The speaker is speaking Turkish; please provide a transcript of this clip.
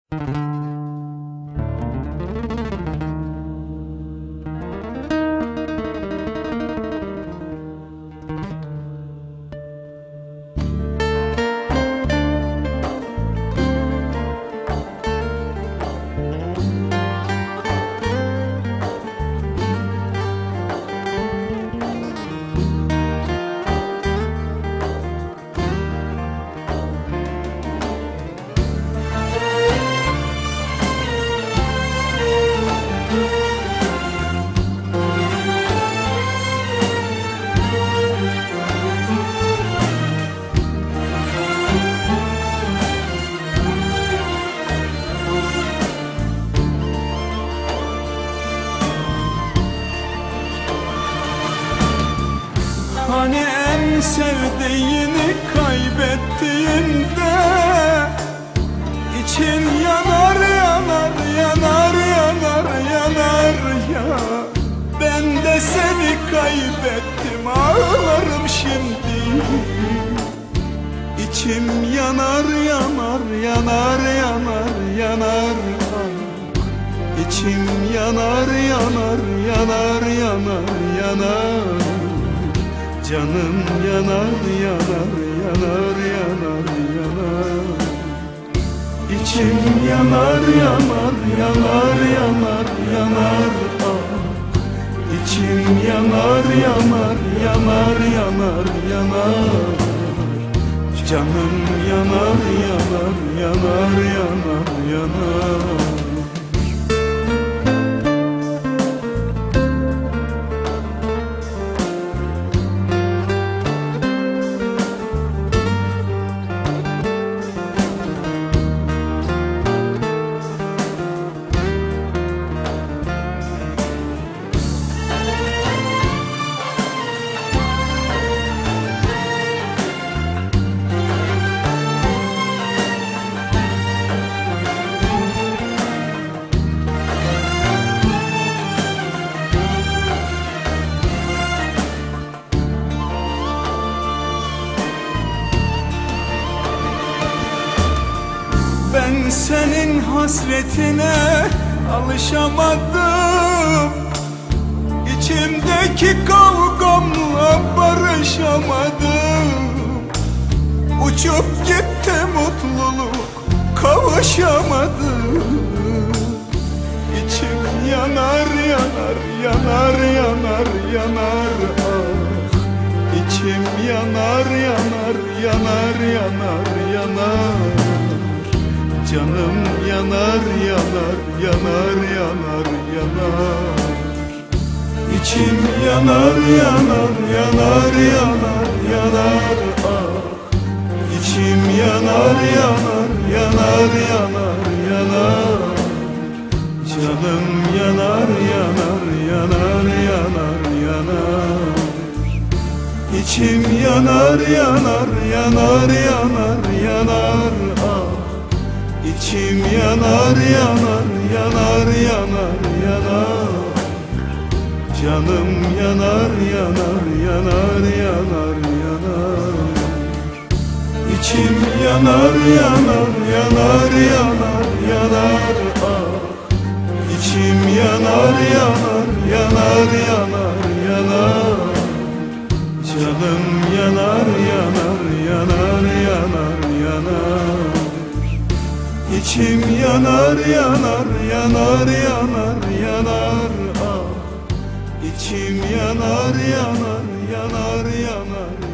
Hani en sevdiğini kaybettiğinde için yanar yanar yanar yanar yanar ya. Ben de seni kaybettim, ağlarım şimdi. İçim yanar yanar yanar yanar yanar. İçim yanar yanar yanar yanar yanar. Canım yanar yanar yanar yanar yanar. İçim yanar yanar yanar yanar yanar. İçim yanar yanar yanar yanar yanar. Canım yanar yanar yanar yanar yanar. Ben senin hasretine alışamadım. İçimdeki kavgamla barışamadım. Uçup gitti mutluluk, kavuşamadım. İçim yanar yanar yanar yanar yanar. Ah, İçim yanar yanar yanar yanar yanar. Canım yanar yanar yanar yanar yanar. İçim yanar yanar yanar yanar yanar. Ah, İçim yanar yanar yanar yanar yanar. Canım yanar yanar yanar yanar yanar. İçim yanar yanar yanar yanar yanar. Ah, İçim yanar yanar yanar yanar yanar. Canım yanar yanar yanar yanar yanar. İçim yanar yanar yanar yanar yanar. Ah, İçim yanar yanar yanar yanar yanar. Canım yanar yanar yanar yanar yanar. İçim yanar yanar yanar yanar yanar. Ah, İçim yanar yanar yanar yanar.